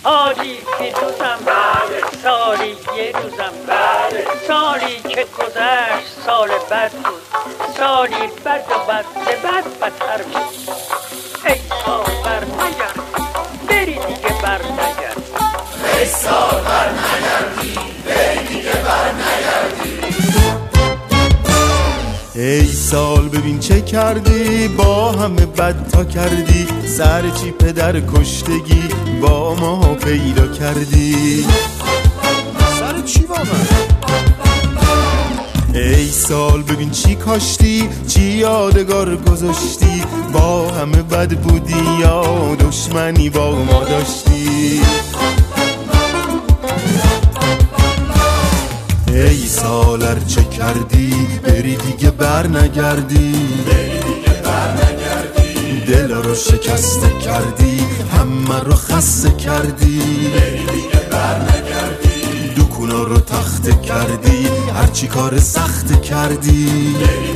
حالی که دوزم سالی یه روزم سالی که گذشت سال بد بود، سالی بد و بد به بد بدتر بود. ای سال بر نگرد بری دیگه بر نگرد، ای سال بر نگردی بری دیگه بر نگردی. ای سال ببین چه کردی، با همه بد تا کردی، سر چی پدر کشتگی با ما پیدا کردی. سر چی واقعا؟ ای سال ببین چی کاشتی، چی یادگار گذاشتی، با همه بد بودی یا دشمنی با ما داشتی. ای سال هر چه کردی بری دیگه بر نگردی، دل رو شکسته کردی، همه رو خسته کردی، دکونا رو تخته کردی، هرچی کار سخت کردی.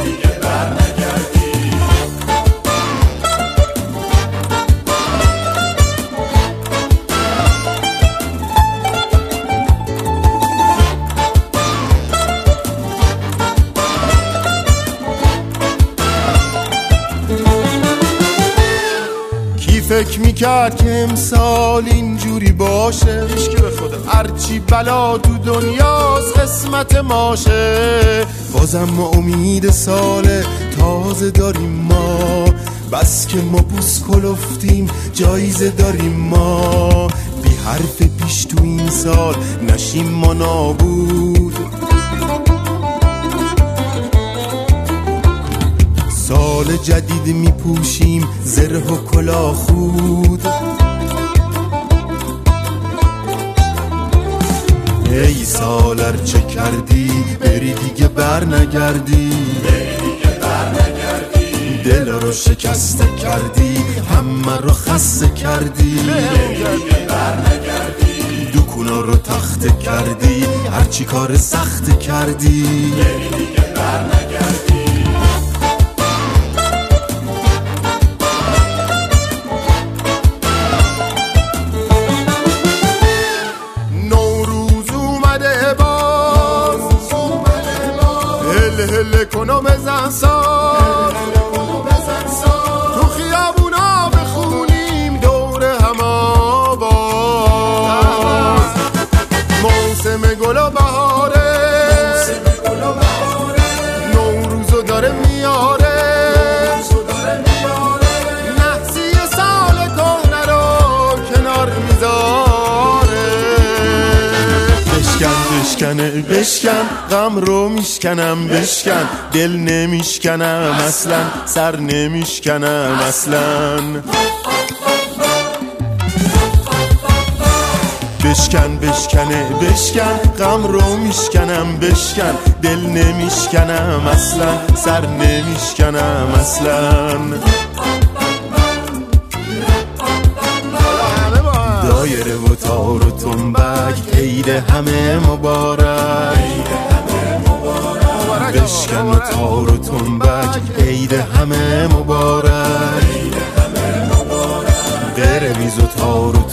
فکر میکرد که امسال اینجوری باشه، هیچکی به خدا. هرچی بلا تو دنیاست قسمت ماشه. بازم ما امید سال تازه داریم ما، بس که ما بوس کلفتیم جایزه داریم ما. بی حرف پیش تو این سال نشیم ما نابود، سال جدید میپوشیم زره و کلاه خود. ای سال هر چه کردی بری دیگه بر نگردی، دل رو شکسته کردی، همه رو خسته کردی، دکونا رو تخته کردی، هرچی کار سخت کردی. هله کنو بزن ساز، تو خیابونا بخونیم دور هم آواز. موسم گل و بهاره، نوروزو داره میاره، نحسی سال کهنه رو کنار میذاره. بشکن غم رو میشکنم، بشکن دل نمیشکنم اصلا، سر نمیشکنم اصلا. بشکن غم رو میشکنم، بشکن دل نمیشکنم اصلا، سر نمیشکنم اصلا. دایره و تار و تنبک عید همه مبارک، بشکن و تار و تنبک عید همه مبارک، بره میز و تار و